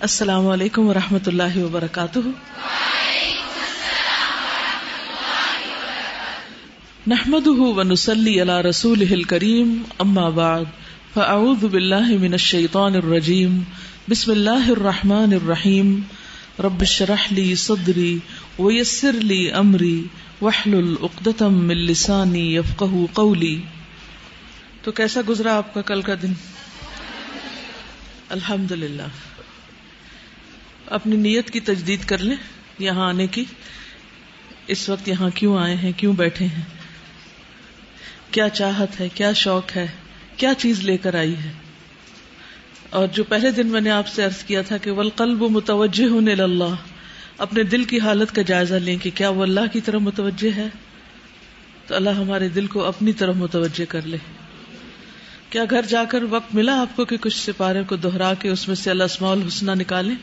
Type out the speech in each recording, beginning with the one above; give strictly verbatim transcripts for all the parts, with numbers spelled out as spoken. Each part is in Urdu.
السلام علیکم ورحمۃ اللہ وبرکاتہ. نحمده ونصلی علی رسوله الکریم اما بعد فاعوذ باللہ من الشیطان الرجیم بسم اللہ الرحمن الرحیم رب اشرح لی صدری ویسر لی امری واحلل عقدۃ من لسانی یفقہوا قولی. تو کیسا گزرا آپ کا کل کا دن؟ الحمدللہ. اپنی نیت کی تجدید کر لیں یہاں آنے کی. اس وقت یہاں کیوں آئے ہیں، کیوں بیٹھے ہیں، کیا چاہت ہے، کیا شوق ہے، کیا چیز لے کر آئی ہے. اور جو پہلے دن میں نے آپ سے عرض کیا تھا کہ والقلب متوجہ الی اللہ، اپنے دل کی حالت کا جائزہ لیں کہ کیا وہ اللہ کی طرف متوجہ ہے. تو اللہ ہمارے دل کو اپنی طرف متوجہ کر لے. کیا گھر جا کر وقت ملا آپ کو کہ کچھ سپارے کو دہرا کے اس میں سے الاسماء الحسنی نکالیں؟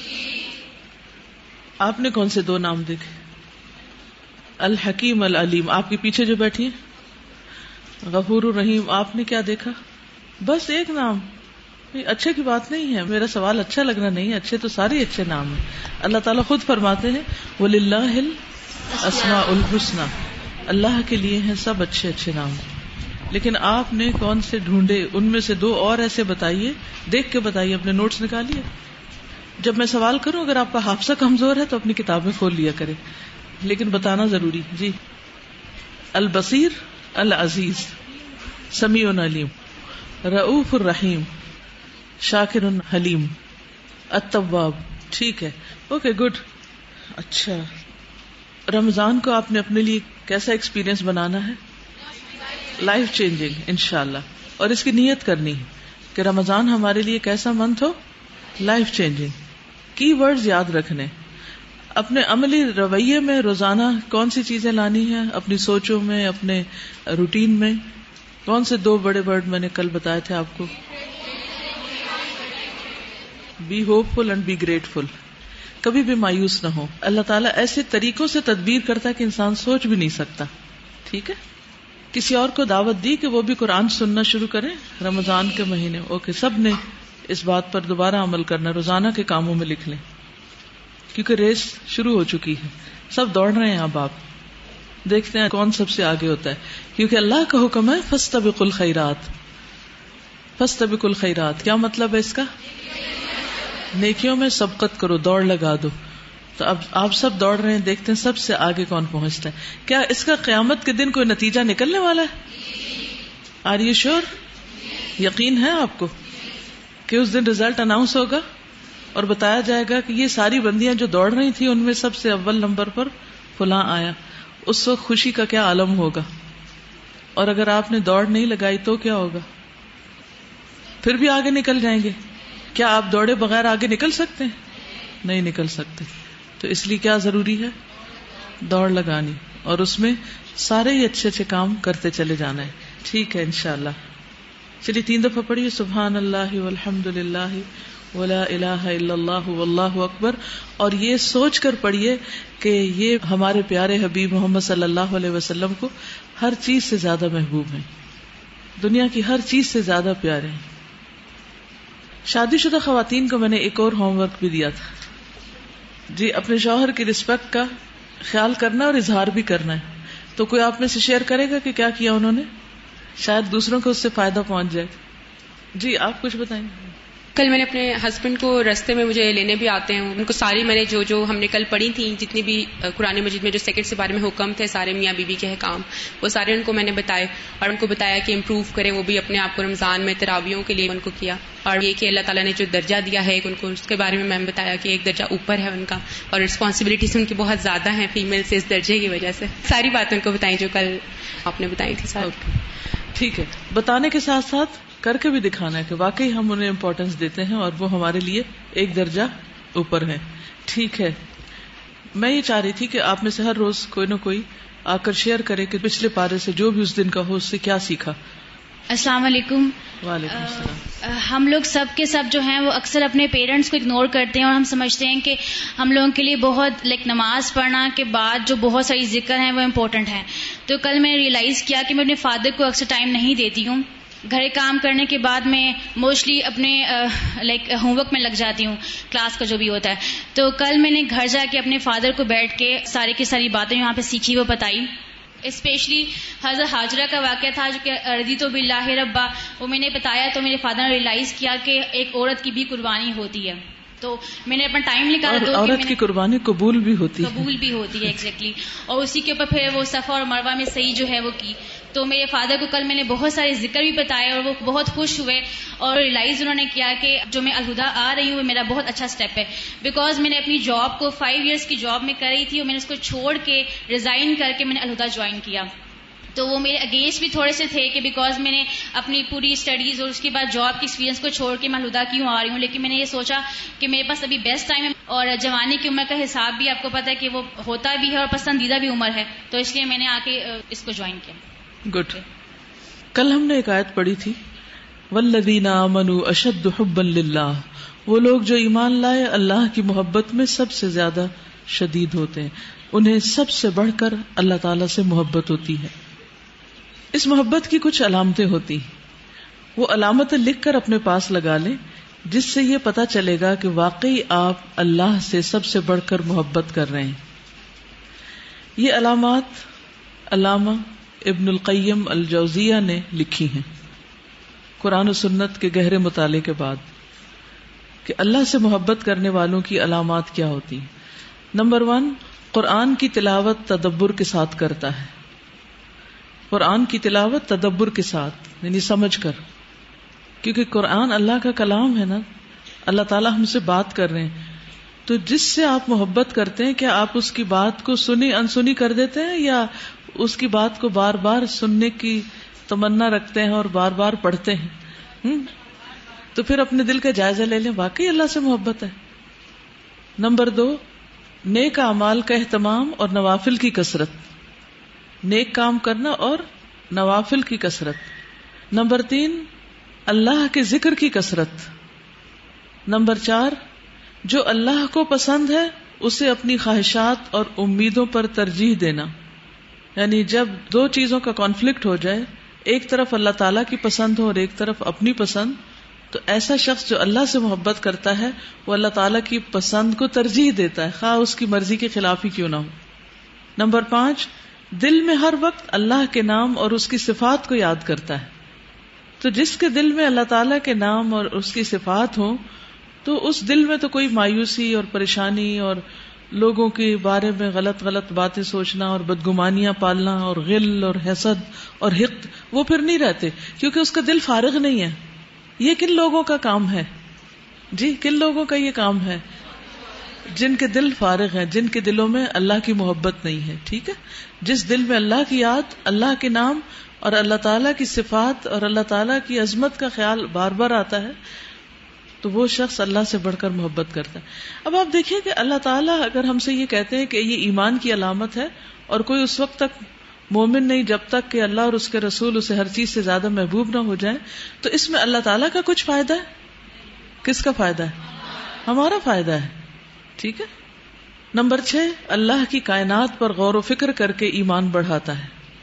آپ نے کون سے دو نام دیکھے؟ الحکیم العلیم. آپ کے پیچھے جو بیٹھی ہیں غفور الرحیم، آپ نے کیا دیکھا؟ بس ایک نام. اچھے کی بات نہیں ہے، میرا سوال اچھا لگنا نہیں ہے، اچھے تو سارے اچھے نام ہیں. اللہ تعالیٰ خود فرماتے ہیں وَلِلَّهِ الْأَسْمَاءُ الْحُسْنَى، اللہ کے لیے ہیں سب اچھے اچھے نام. لیکن آپ نے کون سے ڈھونڈے؟ ان میں سے دو اور ایسے بتائیے، دیکھ کے بتائیے، اپنے نوٹس نکالیے. جب میں سوال کروں اگر آپ کا حافظہ کمزور ہے تو اپنی کتابیں کھول لیا کرے، لیکن بتانا ضروری. جی. البصیر، العزیز، سمیع علیم، رؤوف الرحیم، شاکر حلیم، التواب. ٹھیک ہے، اوکے، گڈ. اچھا، رمضان کو آپ نے اپنے لیے کیسا ایکسپیرئنس بنانا ہے؟ لائف چینجنگ انشاءاللہ. اور اس کی نیت کرنی ہے کہ رمضان ہمارے لیے کیسا منتھ ہو؟ Life changing. کی ورڈز یاد رکھنے. اپنے عملی رویے میں روزانہ کون سی چیزیں لانی ہیں؟ اپنی سوچوں میں، اپنے روٹین میں. کون سے دو بڑے ورڈ میں نے کل بتائے تھے آپ کو؟ Be hopeful and be grateful. کبھی بھی مایوس نہ ہو. اللہ تعالیٰ ایسے طریقوں سے تدبیر کرتا ہے کہ انسان سوچ بھی نہیں سکتا. ٹھیک ہے. کسی اور کو دعوت دی کہ وہ بھی قرآن سننا شروع کریں رمضان کے مہینے. اوکے، سب نے اس بات پر دوبارہ عمل کرنا، روزانہ کے کاموں میں لکھ لیں، کیونکہ ریس شروع ہو چکی ہے، سب دوڑ رہے ہیں. اب آپ دیکھتے ہیں کون سب سے آگے ہوتا ہے، کیونکہ اللہ کا حکم ہے فاستبقوا الخیرات. فاستبقوا الخیرات کیا مطلب ہے اس کا؟ نیکیوں میں سبقت کرو، دوڑ لگا دو. تو اب آپ سب دوڑ رہے ہیں، دیکھتے ہیں سب سے آگے کون پہنچتا ہے. کیا اس کا قیامت کے دن کوئی نتیجہ نکلنے والا ہے؟ Are you sure? یقین ہے آپ کو کہ اس دن رزلٹ اناؤنس ہوگا اور بتایا جائے گا کہ یہ ساری بندیاں جو دوڑ رہی تھیں ان میں سب سے اول نمبر پر فلاں آیا. اس وقت خوشی کا کیا عالم ہوگا. اور اگر آپ نے دوڑ نہیں لگائی تو کیا ہوگا؟ پھر بھی آگے نکل جائیں گے. کیا آپ دوڑے بغیر آگے نکل سکتے ہیں؟ نہیں نکل سکتے. تو اس لیے کیا ضروری ہے؟ دوڑ لگانی، اور اس میں سارے ہی اچھے اچھے کام کرتے چلے جانا ہے. ٹھیک ہے انشاءاللہ. چلیے تین دفعہ پڑھیے سبحان اللہ والحمد للہ ولا الہ الا اللہ واللہ اکبر. اور یہ سوچ کر پڑھیے کہ یہ ہمارے پیارے حبیب محمد صلی اللہ علیہ وسلم کو ہر چیز سے زیادہ محبوب ہیں، دنیا کی ہر چیز سے زیادہ پیارے ہیں. شادی شدہ خواتین کو میں نے ایک اور ہوم ورک بھی دیا تھا. جی، اپنے شوہر کی رسپیکٹ کا خیال کرنا اور اظہار بھی کرنا ہے. تو کوئی آپ میں سے شیئر کرے گا کہ کیا کیا انہوں نے؟ شاید دوسروں کو اس سے فائدہ پہنچ جائے. جی آپ کچھ بتائیں. کل میں نے اپنے ہسبینڈ کو رستے میں مجھے لینے بھی آتے ہیں، ان کو ساری میں نے جو جو ہم نے کل پڑھی تھیں، جتنی بھی قرآن مجید میں جو سیکنڈ سے بارے میں حکم تھے، سارے میاں بیوی کے حکام، وہ سارے ان کو میں نے بتائے اور ان کو بتایا کہ امپروو کریں وہ بھی اپنے آپ کو رمضان میں تراویحوں کے لیے ان کو کیا. اور یہ کہ اللہ تعالیٰ نے جو درجہ دیا ہے ان کو، اس کے بارے میں میں نے بتایا کہ ایک درجہ اوپر ہے ان کا اور رسپانسبلٹیز ان کی بہت زیادہ ہیں فیمیل سے اس درجے کی وجہ سے. ساری باتیں ان کو بتائیں جو کل آپ نے بتائی تھی. ساتھ ٹھیک ہے، بتانے کے ساتھ ساتھ کر کے بھی دکھانا ہے کہ واقعی ہم انہیں امپورٹنس دیتے ہیں اور وہ ہمارے لیے ایک درجہ اوپر ہیں. ٹھیک ہے. میں یہ چاہ رہی تھی کہ آپ میں سے ہر روز کوئی نہ کوئی آ کر شیئر کرے کہ پچھلے پارے سے جو بھی اس دن کا ہو اس سے کیا سیکھا. السلام علیکم. وعلیکم السلام. ہم لوگ سب کے سب جو ہیں وہ اکثر اپنے پیرنٹس کو اگنور کرتے ہیں اور ہم سمجھتے ہیں کہ ہم لوگوں کے لیے بہت لائک نماز پڑھنا کے بعد جو بہت ساری ذکر ہیں وہ امپورٹنٹ ہیں. تو کل میں نے ریئلائز کیا کہ میں اپنے فادر کو اکثر ٹائم نہیں دیتی ہوں گھر کام کرنے کے بعد میں موسٹلی اپنے لائک ہوم ورک میں لگ جاتی ہوں، کلاس کا جو بھی ہوتا ہے. تو کل میں نے گھر جا کے اپنے فادر کو بیٹھ کے ساری کی ساری باتیں یہاں پہ سیکھی وہ بتائی. اسپیشلی حضرت ہاجرہ کا واقعہ تھا جو کہ رضیت باللہ ربا، وہ میں نے بتایا تو میرے فادر نے ریئلائز کیا کہ ایک عورت کی بھی قربانی ہوتی ہے. تو میں نے اپنا ٹائم نکالا تو عورت کی قربانی قبول بھی ہوتی ہے، قبول بھی ہوتی ہے ایگزیکٹلی. اور اسی کے اوپر پھر وہ صفا اور مروہ میں صحیح جو ہے وہ کی. تو میرے فادر کو کل میں نے بہت سارے ذکر بھی بتائے اور وہ بہت خوش ہوئے اور ریئلائز انہوں نے کیا کہ جو میں الہدا آ رہی ہوں وہ میرا بہت اچھا سٹیپ ہے. بیکاز میں نے اپنی جاب کو فائیو ایئرس کی جاب میں کر رہی تھی اور میں نے اس کو چھوڑ کے ریزائن کر کے میں نے الہدا جوائن کیا. تو وہ میرے اگینسٹ بھی تھوڑے سے تھے کہ بیکاز میں نے اپنی پوری اسٹڈیز اور اس کے بعد جاب کی ایکسپیرینس کو چھوڑ کے میں الہدا کیوں آ رہی ہوں. لیکن میں نے یہ سوچا کہ میرے پاس ابھی بیسٹ ٹائم ہے اور جوانی کی عمر کا حساب بھی آپ کو پتہ ہے کہ وہ ہوتا بھی ہے اور پسندیدہ بھی عمر ہے، تو اس لیے میں نے آ کے اس کو جوائن کیا. گڈ. کل ہم نے ایک آیت پڑھی تھی، والذین آمنوا اشد حبا للہ، وہ لوگ جو ایمان لائے اللہ کی محبت میں سب سے زیادہ شدید ہوتے ہیں، انہیں سب سے بڑھ کر اللہ تعالی سے محبت ہوتی ہے. اس محبت کی کچھ علامتیں ہوتی ہیں، وہ علامتیں لکھ کر اپنے پاس لگا لیں جس سے یہ پتا چلے گا کہ واقعی آپ اللہ سے سب سے بڑھ کر محبت کر رہے ہیں. یہ علامات علامہ ابن القیم الجوزیہ نے لکھی ہیں قرآن و سنت کے گہرے مطالعے کے بعد کہ اللہ سے محبت کرنے والوں کی علامات کیا ہوتی ہیں. نمبر ون، قرآن کی تلاوت تدبر کے ساتھ کرتا ہے. قرآن کی تلاوت تدبر کے ساتھ یعنی سمجھ کر، کیونکہ قرآن اللہ کا کلام ہے نا، اللہ تعالیٰ ہم سے بات کر رہے ہیں. تو جس سے آپ محبت کرتے ہیں کیا آپ اس کی بات کو سنی انسنی کر دیتے ہیں یا اس کی بات کو بار بار سننے کی تمنا رکھتے ہیں اور بار بار پڑھتے ہیں؟ تو پھر اپنے دل کا جائزہ لے لیں، واقعی اللہ سے محبت ہے. نمبر دو، نیک اعمال کا اہتمام اور نوافل کی کثرت، نیک کام کرنا اور نوافل کی کثرت. نمبر تین، اللہ کے ذکر کی کثرت. نمبر چار، جو اللہ کو پسند ہے اسے اپنی خواہشات اور امیدوں پر ترجیح دینا. یعنی جب دو چیزوں کا کانفلکٹ ہو جائے، ایک طرف اللہ تعالیٰ کی پسند ہو اور ایک طرف اپنی پسند، تو ایسا شخص جو اللہ سے محبت کرتا ہے وہ اللہ تعالیٰ کی پسند کو ترجیح دیتا ہے، خواہ اس کی مرضی کے خلاف ہی کیوں نہ ہو. نمبر پانچ، دل میں ہر وقت اللہ کے نام اور اس کی صفات کو یاد کرتا ہے. تو جس کے دل میں اللہ تعالیٰ کے نام اور اس کی صفات ہوں تو اس دل میں تو کوئی مایوسی اور پریشانی اور لوگوں کے بارے میں غلط غلط باتیں سوچنا اور بدگمانیاں پالنا اور غل اور حسد اور حقد وہ پھر نہیں رہتے، کیونکہ اس کا دل فارغ نہیں ہے. یہ کن لوگوں کا کام ہے جی؟ کن لوگوں کا یہ کام ہے؟ جن کے دل فارغ ہیں، جن کے دلوں میں اللہ کی محبت نہیں ہے. ٹھیک ہے، جس دل میں اللہ کی یاد، اللہ کے نام اور اللہ تعالیٰ کی صفات اور اللہ تعالیٰ کی عظمت کا خیال بار بار آتا ہے تو وہ شخص اللہ سے بڑھ کر محبت کرتا ہے. اب آپ دیکھیں کہ اللہ تعالیٰ اگر ہم سے یہ کہتے ہیں کہ یہ ایمان کی علامت ہے اور کوئی اس وقت تک مومن نہیں جب تک کہ اللہ اور اس کے رسول اسے ہر چیز سے زیادہ محبوب نہ ہو جائیں، تو اس میں اللہ تعالیٰ کا کچھ فائدہ ہے؟ کس کا فائدہ ہے؟ ہمارا فائدہ ہے. ٹھیک ہے. نمبر چھ، اللہ کی کائنات پر غور و فکر کر کے ایمان بڑھاتا ہے.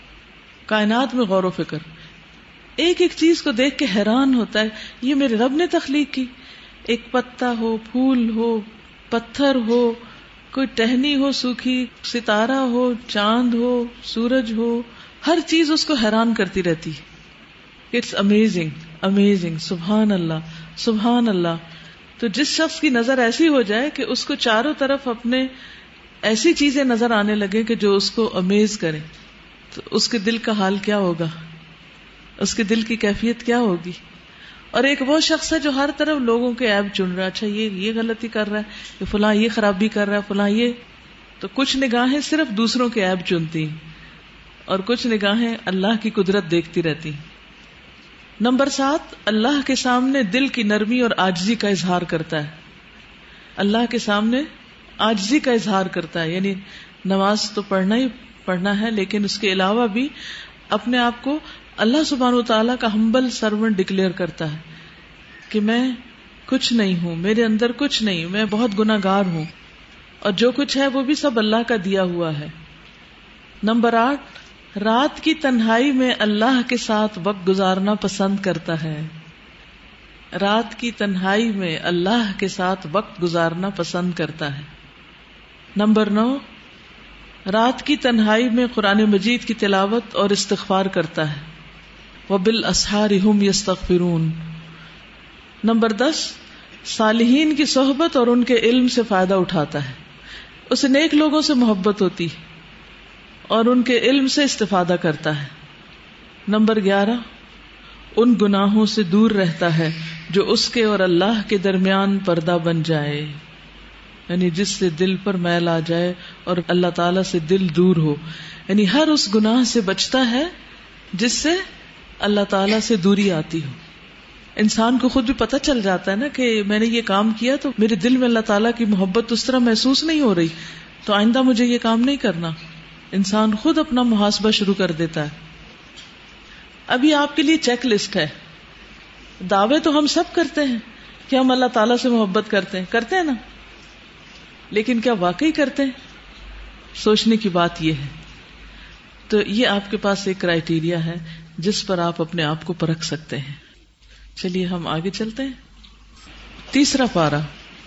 کائنات میں غور و فکر، ایک ایک چیز کو دیکھ کے حیران ہوتا ہے یہ میرے رب نے تخلیق کی. ایک پتا ہو، پھول ہو، پتھر ہو، کوئی ٹہنی ہو سوکھی، ستارہ ہو، چاند ہو، سورج ہو، ہر چیز اس کو حیران کرتی رہتی. اٹس امیزنگ امیزنگ سبحان اللہ سبحان اللہ. تو جس شخص کی نظر ایسی ہو جائے کہ اس کو چاروں طرف اپنے ایسی چیزیں نظر آنے لگے کہ جو اس کو امیز کریں، تو اس کے دل کا حال کیا ہوگا، اس کے دل کی کیفیت کیا ہوگی. اور ایک وہ شخص ہے جو ہر طرف لوگوں کے عیب چن رہا ہے، اچھا یہ یہ غلطی کر رہا ہے، کہ فلاں یہ خرابی کر رہا ہے، فلاں یہ. تو کچھ نگاہیں صرف دوسروں کے عیب چنتی اور کچھ نگاہیں اللہ کی قدرت دیکھتی رہتی. نمبر سات، اللہ کے سامنے دل کی نرمی اور عاجزی کا اظہار کرتا ہے. اللہ کے سامنے عاجزی کا اظہار کرتا ہے، یعنی نماز تو پڑھنا ہی پڑھنا ہے لیکن اس کے علاوہ بھی اپنے آپ کو اللہ سبحانہ وتعالیٰ کا ہمبل سرونٹ ڈکلیئر کرتا ہے کہ میں کچھ نہیں ہوں، میرے اندر کچھ نہیں، میں بہت گناہ گار ہوں اور جو کچھ ہے وہ بھی سب اللہ کا دیا ہوا ہے. نمبر آٹھ، رات کی تنہائی میں اللہ کے ساتھ وقت گزارنا پسند کرتا ہے. رات کی تنہائی میں اللہ کے ساتھ وقت گزارنا پسند کرتا ہے. نمبر نو، رات کی تنہائی میں قرآن مجید کی تلاوت اور استغفار کرتا ہے. وَبِالْأَسْحَارِ هُمْ يَسْتَغْفِرُونَ. نمبر دس، صالحین کی صحبت اور ان کے علم سے فائدہ اٹھاتا ہے. اسے نیک لوگوں سے محبت ہوتی اور ان کے علم سے استفادہ کرتا ہے. نمبر گیارہ، ان گناہوں سے دور رہتا ہے جو اس کے اور اللہ کے درمیان پردہ بن جائے، یعنی جس سے دل پر میل آ جائے اور اللہ تعالی سے دل دور ہو. یعنی ہر اس گناہ سے بچتا ہے جس سے اللہ تعالی سے دوری آتی ہو. انسان کو خود بھی پتہ چل جاتا ہے نا کہ میں نے یہ کام کیا تو میرے دل میں اللہ تعالیٰ کی محبت اس طرح محسوس نہیں ہو رہی، تو آئندہ مجھے یہ کام نہیں کرنا. انسان خود اپنا محاسبہ شروع کر دیتا ہے. ابھی آپ کے لیے چیک لسٹ ہے. دعوے تو ہم سب کرتے ہیں کہ ہم اللہ تعالیٰ سے محبت کرتے ہیں کرتے ہیں نا، لیکن کیا واقعی کرتے ہیں؟ سوچنے کی بات یہ ہے. تو یہ آپ کے پاس ایک کرائیٹیریا ہے جس پر آپ اپنے آپ کو پرکھ سکتے ہیں. چلیے ہم آگے چلتے ہیں. تیسرا پارہ.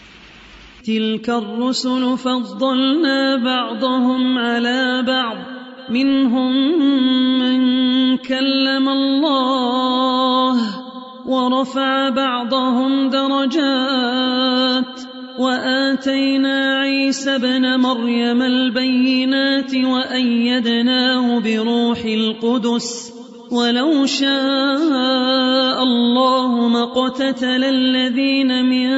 تلك الرسل فضلنا بعضهم على بعض منهم من كلم الله ورفع بعضهم درجات وآتينا عيسى ابن مريم البينات وأيدناه بروح القدس وَلَوْ شَاءَ اللَّهُ مَا اقْتَتَلَ الَّذِينَ مِن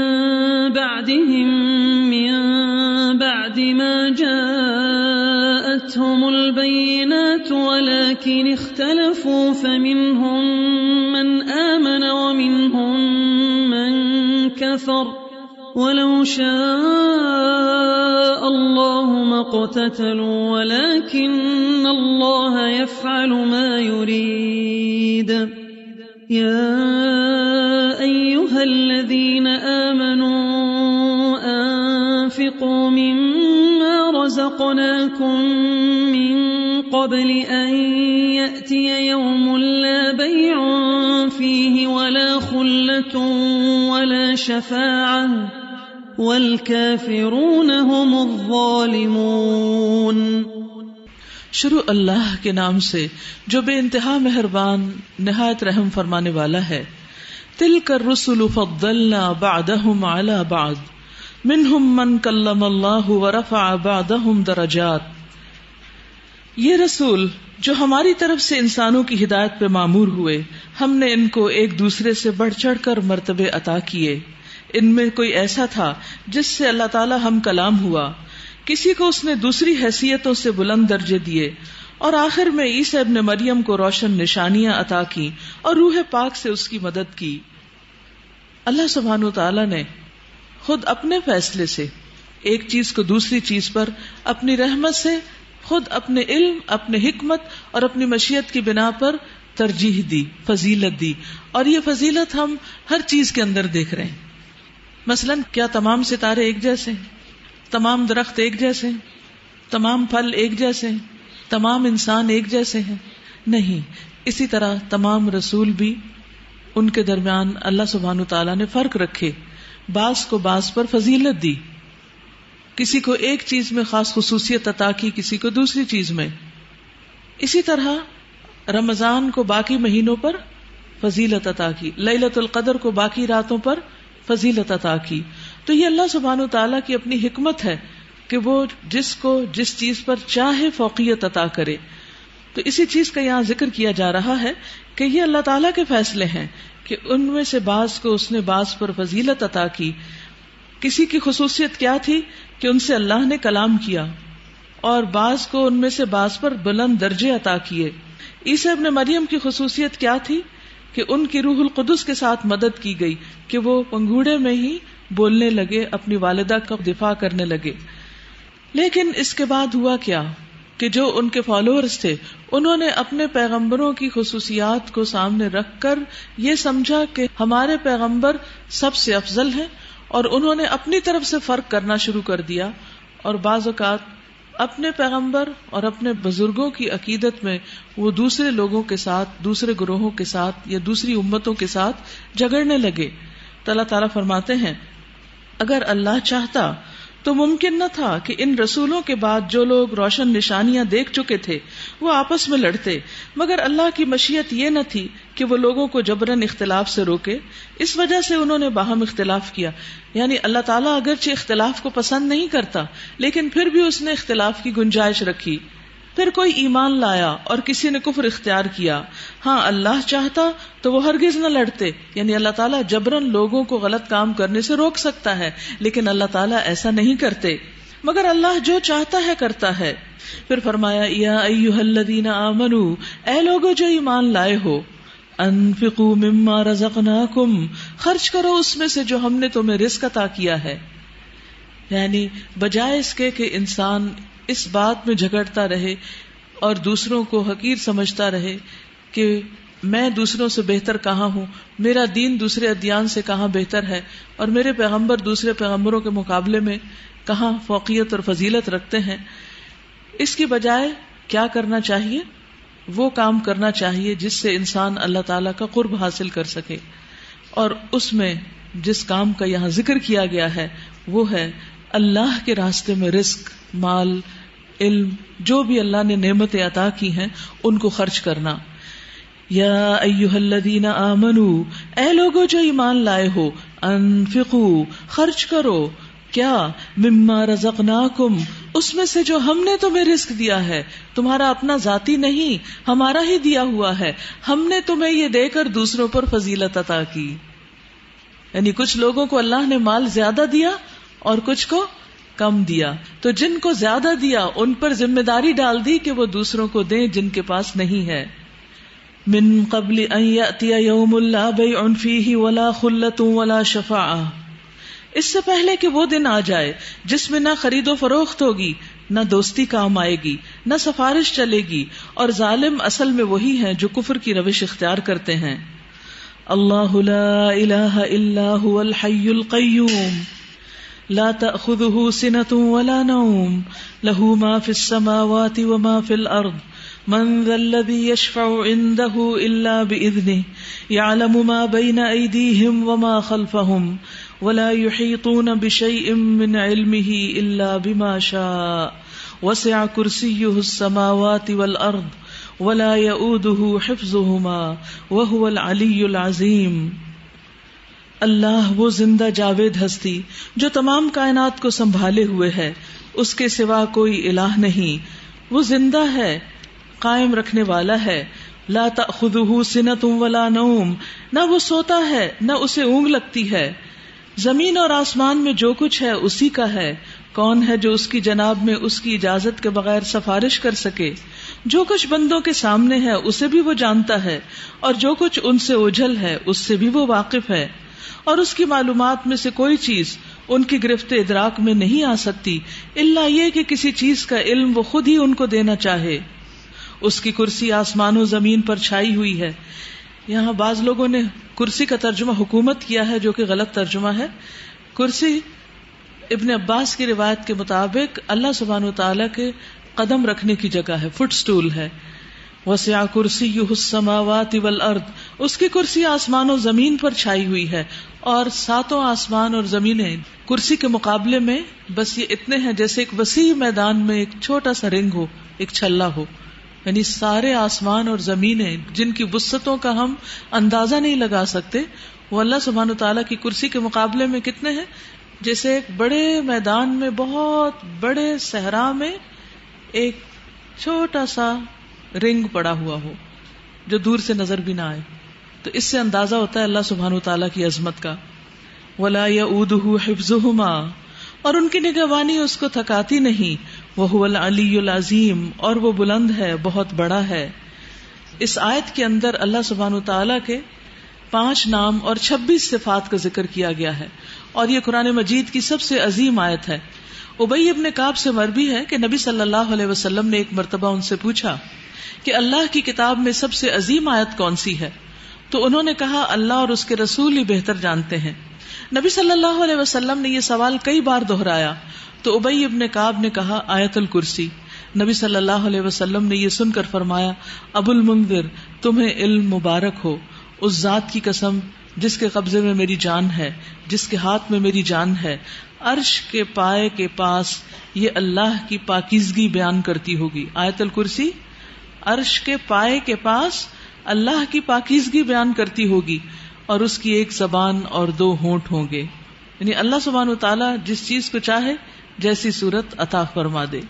بَعْدِهِم مِّن بَعْدِ مَا جَاءَتْهُمُ الْبَيِّنَاتُ وَلَكِنِ اخْتَلَفُوا فَمِنْهُم مَّنْ آمَنَ وَمِنْهُم مَّن كَفَرَ وَلَوْ شَاءَ اللَّهُ مَا اقْتَتَلُوا وَلَكِنَّ اللَّهَ يَفْعَلُ مَا يُرِيدُ. يَا أَيُّهَا الَّذِينَ آمَنُوا أَنفِقُوا مِمَّا رَزَقْنَاكُم مِّن قَبْلِ أَن يَأْتِيَ يَوْمٌ لَّا بَيْعٌ فِيهِ وَلَا خُلَّةٌ وَلَا شَفَاعَةٌ وَالْكَافِرُونَ هُمُ الظَّالِمُونَ. شروع اللہ کے نام سے جو بے انتہا مہربان نہایت رحم فرمانے والا ہے. تِلْكَ الرُّسُلُ فَضَّلْنَا بَعْضَهُمْ عَلَى بَعْضٍ مِّنْهُمْ مَنْ كَلَّمَ اللَّهُ وَرَفَعَ بَعْضَهُمْ دَرَجَاتٍ. یہ رسول جو ہماری طرف سے انسانوں کی ہدایت پہ مامور ہوئے، ہم نے ان کو ایک دوسرے سے بڑھ چڑھ کر مرتبے عطا کیے. ان میں کوئی ایسا تھا جس سے اللہ تعالی ہم کلام ہوا، کسی کو اس نے دوسری حیثیتوں سے بلند درجے دیے، اور آخر میں عیسی ابن مریم کو روشن نشانیاں عطا کی اور روح پاک سے اس کی مدد کی. اللہ سبحانہ وتعالی نے خود اپنے فیصلے سے ایک چیز کو دوسری چیز پر اپنی رحمت سے خود اپنے علم، اپنے حکمت اور اپنی مشیت کی بنا پر ترجیح دی، فضیلت دی. اور یہ فضیلت ہم ہر چیز کے اندر دیکھ رہے ہیں. مثلا کیا تمام ستارے ایک جیسے ہیں؟ تمام درخت ایک جیسے ہیں؟ تمام پھل ایک جیسے ہیں؟ تمام انسان ایک جیسے ہیں؟ نہیں. اسی طرح تمام رسول بھی ان کے درمیان اللہ سبحانہ تعالیٰ نے فرق رکھے، بعض کو بعض پر فضیلت دی، کسی کو ایک چیز میں خاص خصوصیت عطا کی، کسی کو دوسری چیز میں. اسی طرح رمضان کو باقی مہینوں پر فضیلت عطا کی، لیلۃ القدر کو باقی راتوں پر فضیلت عطا کی. تو یہ اللہ سبحانہ تعالیٰ کی اپنی حکمت ہے کہ وہ جس کو جس چیز پر چاہے فوقیت عطا کرے. تو اسی چیز کا یہاں ذکر کیا جا رہا ہے کہ یہ اللہ تعالیٰ کے فیصلے ہیں کہ ان میں سے بعض کو اس نے بعض پر فضیلت عطا کی. کسی کی خصوصیت کیا تھی کہ ان سے اللہ نے کلام کیا، اور بعض کو ان میں سے بعض پر بلند درجے عطا کیے. عیسی ابن مریم کی خصوصیت کیا تھی کہ ان کی روح القدس کے ساتھ مدد کی گئی کہ وہ پنگوڑے میں ہی بولنے لگے، اپنی والدہ کا دفاع کرنے لگے. لیکن اس کے بعد ہوا کیا کہ جو ان کے فالوورز تھے انہوں نے اپنے پیغمبروں کی خصوصیات کو سامنے رکھ کر یہ سمجھا کہ ہمارے پیغمبر سب سے افضل ہیں، اور انہوں نے اپنی طرف سے فرق کرنا شروع کر دیا، اور بعض اوقات اپنے پیغمبر اور اپنے بزرگوں کی عقیدت میں وہ دوسرے لوگوں کے ساتھ، دوسرے گروہوں کے ساتھ یا دوسری امتوں کے ساتھ جھگڑنے لگے تو اللہ تعالیٰ فرماتے ہیں اگر اللہ چاہتا تو ممکن نہ تھا کہ ان رسولوں کے بعد جو لوگ روشن نشانیاں دیکھ چکے تھے وہ آپس میں لڑتے، مگر اللہ کی مشیت یہ نہ تھی کہ وہ لوگوں کو جبراً اختلاف سے روکے، اس وجہ سے انہوں نے باہم اختلاف کیا. یعنی اللہ تعالیٰ اگرچہ اختلاف کو پسند نہیں کرتا لیکن پھر بھی اس نے اختلاف کی گنجائش رکھی. پھر کوئی ایمان لایا اور کسی نے کفر اختیار کیا، ہاں اللہ چاہتا تو وہ ہرگز نہ لڑتے. یعنی اللہ تعالیٰ جبراً لوگوں کو غلط کام کرنے سے روک سکتا ہے لیکن اللہ تعالیٰ ایسا نہیں کرتے، مگر اللہ جو چاہتا ہے کرتا ہے. پھر فرمایا یا ایھا الذین آمنوا، اے لوگو جو ایمان لائے ہو، انفقوا مما رزقناکم، خرچ کرو اس میں سے جو ہم نے تمہیں رزق عطا کیا ہے. یعنی بجائے اس کے کہ انسان اس بات میں جھگڑتا رہے اور دوسروں کو حقیر سمجھتا رہے کہ میں دوسروں سے بہتر کہاں ہوں، میرا دین دوسرے ادیان سے کہاں بہتر ہے، اور میرے پیغمبر دوسرے پیغمبروں کے مقابلے میں کہاں فوقیت اور فضیلت رکھتے ہیں، اس کی بجائے کیا کرنا چاہیے؟ وہ کام کرنا چاہیے جس سے انسان اللہ تعالیٰ کا قرب حاصل کر سکے. اور اس میں جس کام کا یہاں ذکر کیا گیا ہے وہ ہے اللہ کے راستے میں رزق، مال، علم، جو بھی اللہ نے نعمتیں عطا کی ہیں ان کو خرچ کرنا. یا ایھا الذین آمنوا، اے لوگو جو ایمان لائے ہو، انفقوا، خرچ کرو، کیا؟ مما رزقناکم، اس میں سے جو ہم نے تمہیں رزق دیا ہے، تمہارا اپنا ذاتی نہیں، ہمارا ہی دیا ہوا ہے، ہم نے تمہیں یہ دے کر دوسروں پر فضیلت عطا کی. یعنی کچھ لوگوں کو اللہ نے مال زیادہ دیا اور کچھ کو کم دیا، تو جن کو زیادہ دیا ان پر ذمہ داری ڈال دی کہ وہ دوسروں کو دیں جن کے پاس نہیں ہے. من قبل ان یأتی یوم لا بیع فیہ ولا خلۃ ولا شفاعہ، اس سے پہلے کہ وہ دن آ جائے جس میں نہ خرید و فروخت ہوگی، نہ دوستی کام آئے گی، نہ سفارش چلے گی، اور ظالم اصل میں وہی ہیں جو کفر کی روش اختیار کرتے ہیں. اللہ لا الہ الا هو الحی القیوم لا تأخذه سنة ولا نوم له ما في السماوات وما في الأرض من ذا الذي يشفع عنده إلا بإذنه يعلم ما بين أيديهم وما خلفهم ولا يحيطون بشيء من علمه إلا بما شاء وسع كرسيه السماوات والأرض ولا يؤوده حفظهما وهو العلي العظيم. اللہ وہ زندہ جاوید ہستی جو تمام کائنات کو سنبھالے ہوئے ہے، اس کے سوا کوئی الہ نہیں. وہ زندہ ہے، قائم رکھنے والا ہے. لا تأخذہ سنۃ ولا نوم، نہ وہ سوتا ہے نہ اسے اونگ لگتی ہے. زمین اور آسمان میں جو کچھ ہے اسی کا ہے. کون ہے جو اس کی جناب میں اس کی اجازت کے بغیر سفارش کر سکے؟ جو کچھ بندوں کے سامنے ہے اسے بھی وہ جانتا ہے، اور جو کچھ ان سے اوجھل ہے اس سے بھی وہ واقف ہے. اور اس کی معلومات میں سے کوئی چیز ان کی گرفت ادراک میں نہیں آ سکتی الا یہ کہ کسی چیز کا علم وہ خود ہی ان کو دینا چاہے. اس کی کرسی آسمان و زمین پر چھائی ہوئی ہے. یہاں بعض لوگوں نے کرسی کا ترجمہ حکومت کیا ہے جو کہ غلط ترجمہ ہے. کرسی ابن عباس کی روایت کے مطابق اللہ سبحانہ و تعالیٰ کے قدم رکھنے کی جگہ ہے، فٹ سٹول ہے. وسع کرسیہ السماوات والارض، اس کی کرسی آسمان و زمین پر چھائی ہوئی ہے. اور ساتوں آسمان اور زمینیں کرسی کے مقابلے میں بس یہ اتنے ہیں جیسے ایک وسیع میدان میں ایک چھوٹا سا رنگ ہو، ایک چھلا ہو. یعنی سارے آسمان اور زمینیں جن کی وسعتوں کا ہم اندازہ نہیں لگا سکتے، وہ اللہ سبحانہ تعالیٰ کی کرسی کے مقابلے میں کتنے ہیں؟ جیسے ایک بڑے میدان میں، بہت بڑے صحرا میں ایک چھوٹا سا رنگ پڑا ہوا ہو جو دور سے نظر بھی نہ آئے. تو اس سے اندازہ ہوتا ہے اللہ سبحانہ وتعالیٰ کی عظمت کا. ولا یؤودہ حفظہما، اور ان کی نگہبانی اس کو تھکاتی نہیں. وہو العلی العظیم، اور وہ بلند ہے، بہت بڑا ہے. اس آیت کے اندر اللہ سبحانہ وتعالیٰ کے پانچ نام اور چھبیس صفات کا ذکر کیا گیا ہے، اور یہ قرآن مجید کی سب سے عظیم آیت ہے. ابی ابن کعب سے مروی ہے کہ نبی صلی اللہ علیہ وسلم نے ایک مرتبہ ان سے پوچھا کہ اللہ کی کتاب میں سب سے عظیم آیت کون سی ہے؟ تو انہوں نے کہا اللہ اور اس کے رسول ہی بہتر جانتے ہیں. نبی صلی اللہ علیہ وسلم نے یہ سوال کئی بار دہرایا تو ابی ابن کعب نے کہا آیت الکرسی. نبی صلی اللہ علیہ وسلم نے یہ سن کر فرمایا ابو المنذر تمہیں علم مبارک ہو، اس ذات کی قسم جس کے قبضے میں میری جان ہے، جس کے ہاتھ میں میری جان ہے، عرش کے پائے کے پاس یہ اللہ کی پاکیزگی بیان کرتی ہوگی. آیت الکرسی عرش کے پائے کے پاس اللہ کی پاکیزگی بیان کرتی ہوگی اور اس کی ایک زبان اور دو ہونٹ ہوں گے. یعنی اللہ سبحانہ وتعالی جس چیز کو چاہے جیسی صورت عطا فرما دے.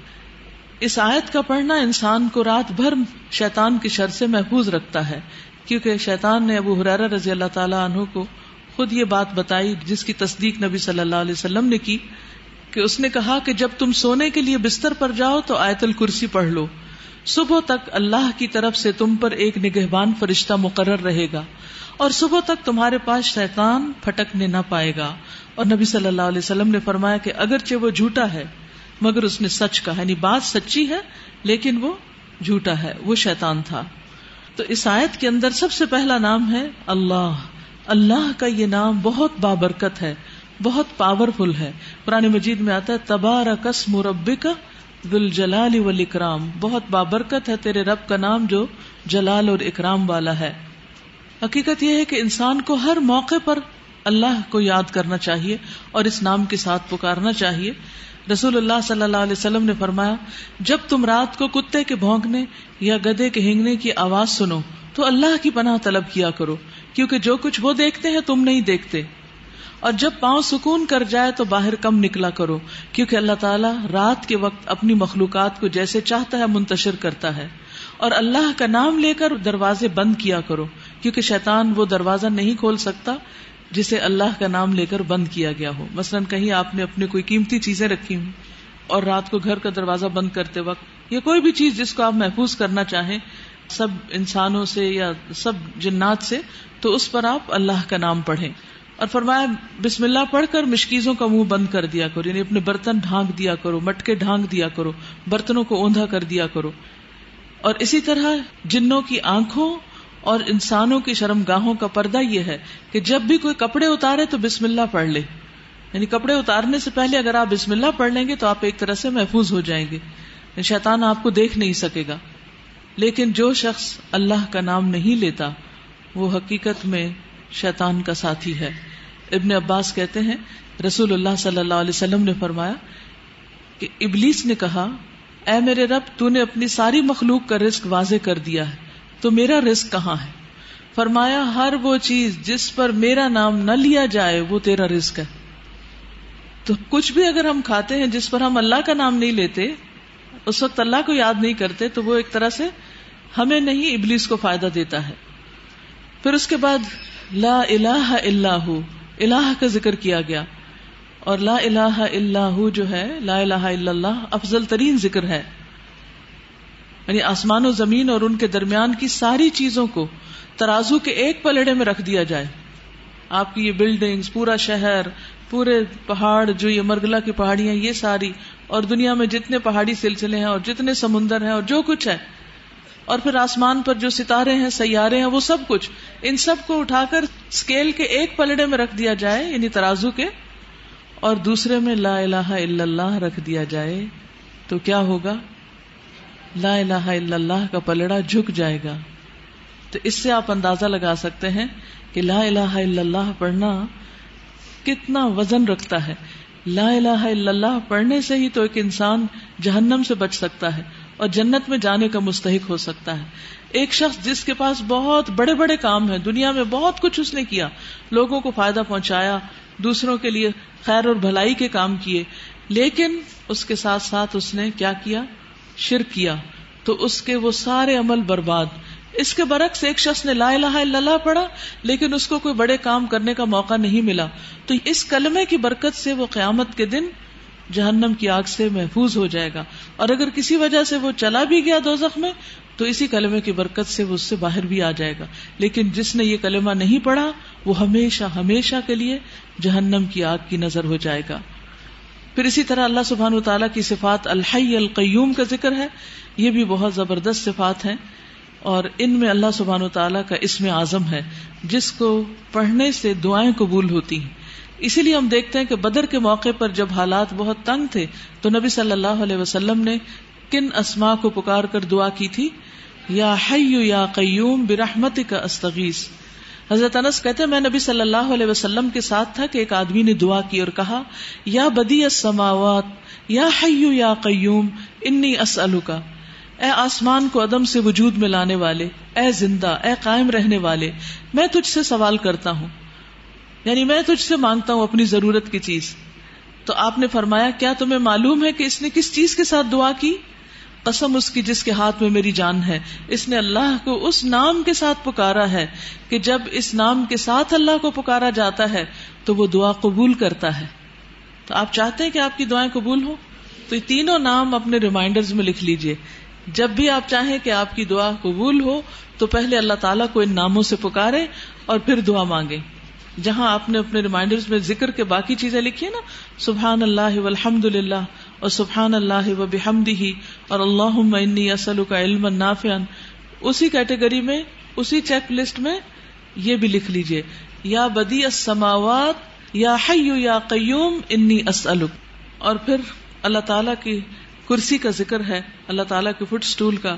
اس آیت کا پڑھنا انسان کو رات بھر شیطان کی شر سے محفوظ رکھتا ہے، کیونکہ شیطان نے ابو ہریرہ رضی اللہ تعالی عنہ کو خود یہ بات بتائی جس کی تصدیق نبی صلی اللہ علیہ وسلم نے کی کہ اس نے کہا کہ جب تم سونے کے لیے بستر پر جاؤ تو آیت الکرسی پڑھ لو، صبح تک اللہ کی طرف سے تم پر ایک نگہبان فرشتہ مقرر رہے گا اور صبح تک تمہارے پاس شیطان پھٹکنے نہ پائے گا. اور نبی صلی اللہ علیہ وسلم نے فرمایا کہ اگرچہ وہ جھوٹا ہے مگر اس نے سچ کہا، یعنی بات سچی ہے لیکن وہ جھوٹا ہے، وہ شیطان تھا. تو اس آیت کے اندر سب سے پہلا نام ہے اللہ. اللہ کا یہ نام بہت بابرکت ہے، بہت پاورفل ہے. قرآن مجید میں آتا ہے تبارک اسم ربک ذو الجلال والاکرام، بہت بابرکت ہے تیرے رب کا نام جو جلال اور اکرام والا ہے. حقیقت یہ ہے کہ انسان کو ہر موقع پر اللہ کو یاد کرنا چاہیے اور اس نام کے ساتھ پکارنا چاہیے. رسول اللہ صلی اللہ علیہ وسلم نے فرمایا جب تم رات کو کتے کے بھونکنے یا گدھے کے ہینگنے کی آواز سنو تو اللہ کی پناہ طلب کیا کرو، کیونکہ جو کچھ وہ دیکھتے ہیں تم نہیں دیکھتے. اور جب پاؤں سکون کر جائے تو باہر کم نکلا کرو، کیونکہ اللہ تعالیٰ رات کے وقت اپنی مخلوقات کو جیسے چاہتا ہے منتشر کرتا ہے. اور اللہ کا نام لے کر دروازے بند کیا کرو، کیونکہ شیطان وہ دروازہ نہیں کھول سکتا جسے اللہ کا نام لے کر بند کیا گیا ہو. مثلاً کہیں آپ نے اپنے کوئی قیمتی چیزیں رکھی ہوں اور رات کو گھر کا دروازہ بند کرتے وقت یا کوئی بھی چیز جس کو آپ محفوظ کرنا چاہیں سب انسانوں سے یا سب جنات سے، تو اس پر آپ اللہ کا نام پڑھیں. اور فرمایا بسم اللہ پڑھ کر مشکیزوں کا منہ بند کر دیا کرو، یعنی اپنے برتن ڈھانک دیا کرو، مٹکے ڈھانک دیا کرو، برتنوں کو اوندھا کر دیا کرو. اور اسی طرح جنوں کی آنکھوں اور انسانوں کی شرم گاہوں کا پردہ یہ ہے کہ جب بھی کوئی کپڑے اتارے تو بسم اللہ پڑھ لے. یعنی کپڑے اتارنے سے پہلے اگر آپ بسم اللہ پڑھ لیں گے تو آپ ایک طرح سے محفوظ ہو جائیں گے، شیطان آپ کو دیکھ نہیں سکے گا. لیکن جو شخص اللہ کا نام نہیں لیتا وہ حقیقت میں شیطان کا ساتھی ہے. ابن عباس کہتے ہیں رسول اللہ صلی اللہ علیہ وسلم نے فرمایا کہ ابلیس نے کہا اے میرے رب تو نے اپنی ساری مخلوق کا رزق واضح کر دیا ہے تو میرا رزق کہاں ہے؟ فرمایا ہر وہ چیز جس پر میرا نام نہ لیا جائے وہ تیرا رزق ہے. تو کچھ بھی اگر ہم کھاتے ہیں جس پر ہم اللہ کا نام نہیں لیتے، اس وقت اللہ کو یاد نہیں کرتے، تو وہ ایک طرح سے ہمیں نہیں ابلیس کو فائدہ دیتا ہے. پھر اس کے بعد لا الہ الا ہو، الہ کا ذکر کیا گیا. اور لا الہ الا ہو جو ہے، لا الہ الا اللہ افضل ترین ذکر ہے. یعنی آسمان و زمین اور ان کے درمیان کی ساری چیزوں کو ترازو کے ایک پلڑے میں رکھ دیا جائے. آپ کی یہ بلڈنگز، پورا شہر، پورے پہاڑ، جو یہ مرگلا کی پہاڑیاں، یہ ساری، اور دنیا میں جتنے پہاڑی سلسلے ہیں اور جتنے سمندر ہیں اور جو کچھ ہے، اور پھر آسمان پر جو ستارے ہیں، سیارے ہیں، وہ سب کچھ، ان سب کو اٹھا کر اسکیل کے ایک پلڑے میں رکھ دیا جائے، یعنی ترازو کے، اور دوسرے میں لا الہ الا اللہ رکھ دیا جائے، تو کیا ہوگا؟ لا الہ الا اللہ کا پلڑا جھک جائے گا. تو اس سے آپ اندازہ لگا سکتے ہیں کہ لا الہ الا اللہ پڑھنا کتنا وزن رکھتا ہے. لا الہ الا اللہ پڑھنے سے ہی تو ایک انسان جہنم سے بچ سکتا ہے اور جنت میں جانے کا مستحق ہو سکتا ہے. ایک شخص جس کے پاس بہت بڑے بڑے کام ہیں، دنیا میں بہت کچھ اس نے کیا، لوگوں کو فائدہ پہنچایا، دوسروں کے لیے خیر اور بھلائی کے کام کیے، لیکن اس کے ساتھ ساتھ اس نے کیا کیا؟ شرک کیا، تو اس کے وہ سارے عمل برباد. اس کے برعکس ایک شخص نے لا الہ الا اللہ پڑھا لیکن اس کو کوئی بڑے کام کرنے کا موقع نہیں ملا، تو اس کلمے کی برکت سے وہ قیامت کے دن جہنم کی آگ سے محفوظ ہو جائے گا. اور اگر کسی وجہ سے وہ چلا بھی گیا دوزخ میں تو اسی کلمے کی برکت سے وہ اس سے باہر بھی آ جائے گا. لیکن جس نے یہ کلمہ نہیں پڑھا وہ ہمیشہ ہمیشہ کے لیے جہنم کی آگ کی نظر ہو جائے گا. پھر اسی طرح اللہ سبحانہ و تعالیٰ کی صفات الحی القیوم کا ذکر ہے. یہ بھی بہت زبردست صفات ہیں اور ان میں اللہ سبحانہ و تعالیٰ کا اسم اعظم ہے جس کو پڑھنے سے دعائیں قبول ہوتی ہیں. اسی لیے ہم دیکھتے ہیں کہ بدر کے موقع پر جب حالات بہت تنگ تھے تو نبی صلی اللہ علیہ وسلم نے کن اسماء کو پکار کر دعا کی تھی؟ یا حی یا قیوم برحمتک استغیث. حضرت انس کہتے ہیں میں نبی صلی اللہ علیہ وسلم کے ساتھ تھا کہ ایک آدمی نے دعا کی اور کہا یا بدیع السماوات یا حی یا قیوم انی اسألک، اے آسمان کو عدم سے وجود میں لانے والے، اے زندہ، اے قائم رہنے والے، میں تجھ سے سوال کرتا ہوں، یعنی میں تجھ سے مانگتا ہوں اپنی ضرورت کی چیز. تو آپ نے فرمایا کیا تمہیں معلوم ہے کہ اس نے کس چیز کے ساتھ دعا کی؟ قسم اس کی جس کے ہاتھ میں میری جان ہے، اس نے اللہ کو اس نام کے ساتھ پکارا ہے کہ جب اس نام کے ساتھ اللہ کو پکارا جاتا ہے تو وہ دعا قبول کرتا ہے. تو آپ چاہتے ہیں کہ آپ کی دعائیں قبول ہوں تو یہ تینوں نام اپنے ریمائنڈرز میں لکھ لیجئے. جب بھی آپ چاہیں کہ آپ کی دعا قبول ہو تو پہلے اللہ تعالیٰ کو ان ناموں سے پکاریں اور پھر دعا مانگیں. جہاں آپ نے اپنے ریمائنڈرز میں ذکر کے باقی چیزیں لکھی ہیں نا، سبحان اللہ والحمد للہ اور سبحان اللہ وبحمدہ اور اللہم انی اسألک علما نافعا، اسی کیٹیگری میں اسی چیک لسٹ میں یہ بھی لکھ لیجئے یا بدیع السماوات یا حی یا قیوم انی اسألک. اور پھر اللہ تعالیٰ کی کرسی کا ذکر ہے، اللہ تعالیٰ کے فٹ سٹول کا.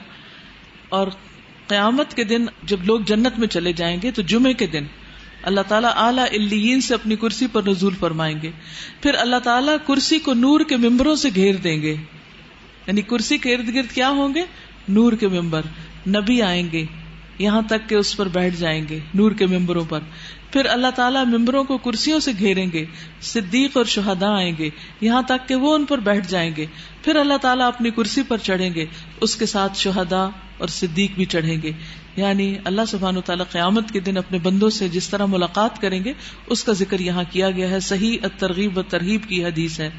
اور قیامت کے دن جب لوگ جنت میں چلے جائیں گے تو جمعے کے دن اللہ تعالیٰ اعلیٰ علیین سے اپنی کرسی پر نزول فرمائیں گے. پھر اللہ تعالیٰ کرسی کو نور کے ممبروں سے گھیر دیں گے، یعنی کرسی کے ارد گرد کیا ہوں گے؟ نور کے ممبر. نبی آئیں گے یہاں تک کہ اس پر بیٹھ جائیں گے نور کے ممبروں پر. پھر اللہ تعالیٰ ممبروں کو کرسیوں سے گھیریں گے. صدیق اور شہداء آئیں گے یہاں تک کہ وہ ان پر بیٹھ جائیں گے. پھر اللہ تعالیٰ اپنی کرسی پر چڑھیں گے، اس کے ساتھ شہداء اور صدیق بھی چڑھیں گے. یعنی اللہ سبحانہ وتعالیٰ قیامت کے دن اپنے بندوں سے جس طرح ملاقات کریں گے اس کا ذکر یہاں کیا گیا ہے. صحیح الترغیب و ترہیب کی حدیث ہے.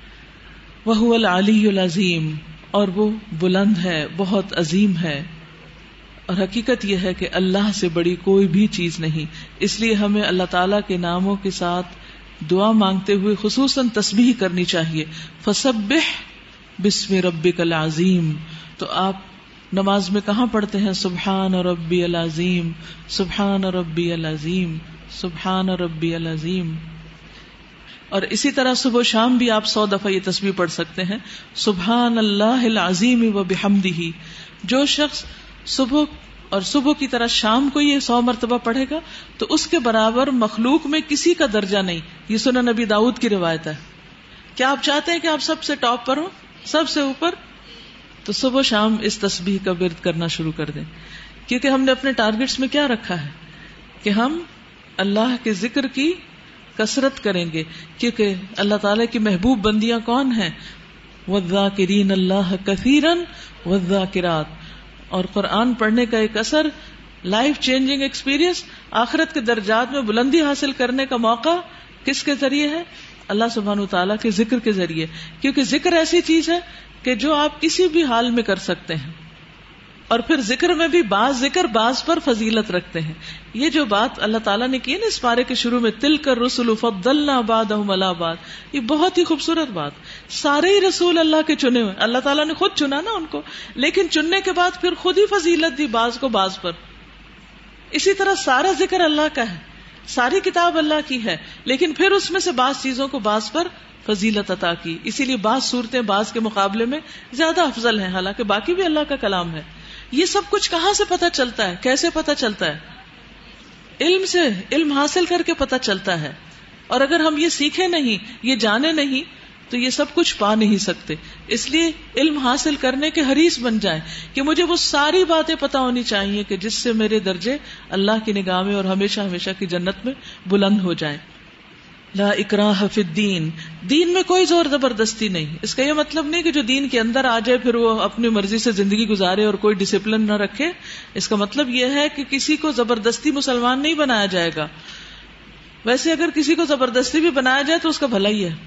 وَهُوَ الْعَلِيُّ الْعَظِيمُ، اور وہ بلند ہے، بہت عظیم ہے. اور حقیقت یہ ہے کہ اللہ سے بڑی کوئی بھی چیز نہیں. اس لیے ہمیں اللہ تعالیٰ کے ناموں کے ساتھ دعا مانگتے ہوئے خصوصاً تسبیح کرنی چاہیے. فَسَبِّحْ بِاسْمِ رَبِّكَ الْعَظِيمِ. تو آپ نماز میں کہاں پڑھتے ہیں؟ سبحان ربی العظیم، سبحان ربی العظیم، سبحان ربی العظیم. اور اسی طرح صبح و شام بھی آپ سو دفعہ یہ تسبیح پڑھ سکتے ہیں. سبحان اللہ العظیم و بحمدہ. جو شخص صبح اور صبح کی طرح شام کو یہ سو مرتبہ پڑھے گا تو اس کے برابر مخلوق میں کسی کا درجہ نہیں. یہ سنن نبی داؤد کی روایت ہے. کیا آپ چاہتے ہیں کہ آپ سب سے ٹاپ پر ہوں، سب سے اوپر؟ تو صبح شام اس تسبیح کا ورد کرنا شروع کر دیں، کیونکہ ہم نے اپنے ٹارگٹس میں کیا رکھا ہے کہ ہم اللہ کے ذکر کی کثرت کریں گے. کیونکہ اللہ تعالیٰ کی محبوب بندیاں کون ہیں؟ والذاکرین اللہ کثیرا والذاکرات. اور قرآن پڑھنے کا ایک اثر، لائف چینجنگ ایکسپیرینس، آخرت کے درجات میں بلندی حاصل کرنے کا موقع کس کے ذریعے ہے؟ اللہ سبحانہ وتعالیٰ کے ذکر کے ذریعے. کیونکہ ذکر ایسی چیز ہے کہ جو آپ کسی بھی حال میں کر سکتے ہیں. اور پھر ذکر میں بھی بعض ذکر بعض پر فضیلت رکھتے ہیں. یہ جو بات اللہ تعالیٰ نے کی ہے نا اس پارے کے شروع میں، تلک الرسل فضلنا بعضهم علی بعض، یہ بہت ہی خوبصورت بات. سارے ہی رسول اللہ کے چنے ہوئے، اللہ تعالیٰ نے خود چنا نا ان کو، لیکن چننے کے بعد پھر خود ہی فضیلت دی بعض کو بعض پر. اسی طرح سارا ذکر اللہ کا ہے، ساری کتاب اللہ کی ہے، لیکن پھر اس میں سے بعض چیزوں کو بعض پر فضیلت عطا کی. اسی لیے بعض صورتیں بعض کے مقابلے میں زیادہ افضل ہیں، حالانکہ باقی بھی اللہ کا کلام ہے. یہ سب کچھ کہاں سے پتہ چلتا ہے؟ کیسے پتہ چلتا ہے؟ علم سے، علم حاصل کر کے پتہ چلتا ہے. اور اگر ہم یہ سیکھیں نہیں، یہ جانے نہیں، تو یہ سب کچھ پا نہیں سکتے. اس لیے علم حاصل کرنے کے حریص بن جائیں کہ مجھے وہ ساری باتیں پتہ ہونی چاہیے کہ جس سے میرے درجے اللہ کی نگاہ میں اور ہمیشہ ہمیشہ کی جنت میں بلند ہو جائیں. لا اکراہ فی الدین، دین میں کوئی زور زبردستی نہیں. اس کا یہ مطلب نہیں کہ جو دین کے اندر آ جائے پھر وہ اپنی مرضی سے زندگی گزارے اور کوئی ڈسپلن نہ رکھے. اس کا مطلب یہ ہے کہ کسی کو زبردستی مسلمان نہیں بنایا جائے گا. ویسے اگر کسی کو زبردستی بھی بنایا جائے تو اس کا بھلا ہی ہے،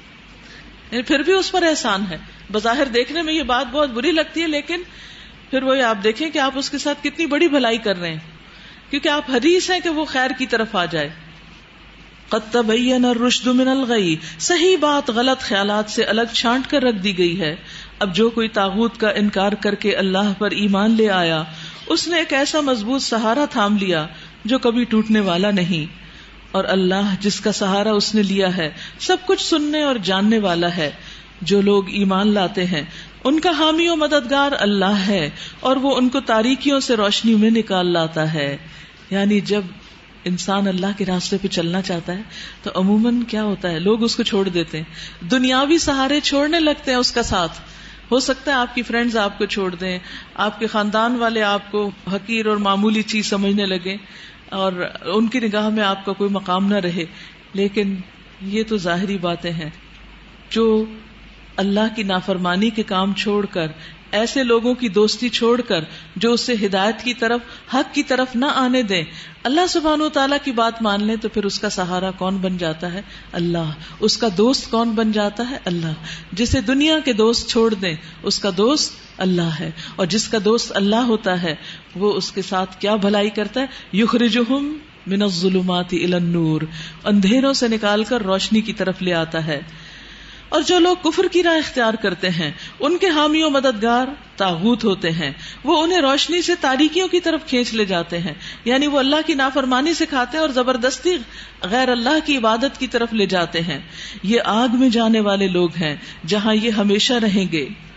یعنی پھر بھی اس پر احسان ہے. بظاہر دیکھنے میں یہ بات بہت بری لگتی ہے، لیکن پھر وہی آپ دیکھیں کہ آپ اس کے ساتھ کتنی بڑی بھلائی کر رہے ہیں، کیونکہ آپ حریص ہیں کہ وہ خیر کی طرف آ جائے. قد تبین الرشد من الغی، صحیح بات غلط خیالات سے الگ چھانٹ کر رکھ دی گئی ہے. اب جو کوئی طاغوت کا انکار کر کے اللہ پر ایمان لے آیا، اس نے ایک ایسا مضبوط سہارا تھام لیا جو کبھی ٹوٹنے والا نہیں. اور اللہ جس کا سہارا اس نے لیا ہے سب کچھ سننے اور جاننے والا ہے. جو لوگ ایمان لاتے ہیں ان کا حامی و مددگار اللہ ہے اور وہ ان کو تاریکیوں سے روشنی میں نکال لاتا ہے. یعنی جب انسان اللہ کے راستے پہ چلنا چاہتا ہے تو عموماً کیا ہوتا ہے, لوگ اس کو چھوڑ دیتے ہیں, دنیاوی سہارے چھوڑنے لگتے ہیں اس کا ساتھ. ہو سکتا ہے آپ کی فرینڈز آپ کو چھوڑ دیں, آپ کے خاندان والے آپ کو حقیر اور معمولی چیز سمجھنے لگیں اور ان کی نگاہ میں آپ کا کوئی مقام نہ رہے. لیکن یہ تو ظاہری باتیں ہیں. جو اللہ کی نافرمانی کے کام چھوڑ کر, ایسے لوگوں کی دوستی چھوڑ کر جو اسے ہدایت کی طرف, حق کی طرف نہ آنے دیں, اللہ سبحانہ و تعالیٰ کی بات مان لیں, تو پھر اس کا سہارا کون بن جاتا ہے؟ اللہ. اس کا دوست کون بن جاتا ہے؟ اللہ. جسے دنیا کے دوست چھوڑ دیں اس کا دوست اللہ ہے, اور جس کا دوست اللہ ہوتا ہے وہ اس کے ساتھ کیا بھلائی کرتا ہے؟ یخرجہم من الظلمات الی النور, اندھیروں سے نکال کر روشنی کی طرف لے آتا ہے. اور جو لوگ کفر کی راہ اختیار کرتے ہیں ان کے حامی و مددگار طاغوت ہوتے ہیں, وہ انہیں روشنی سے تاریکیوں کی طرف کھینچ لے جاتے ہیں. یعنی وہ اللہ کی نافرمانی سکھاتے ہیں اور زبردستی غیر اللہ کی عبادت کی طرف لے جاتے ہیں. یہ آگ میں جانے والے لوگ ہیں جہاں یہ ہمیشہ رہیں گے.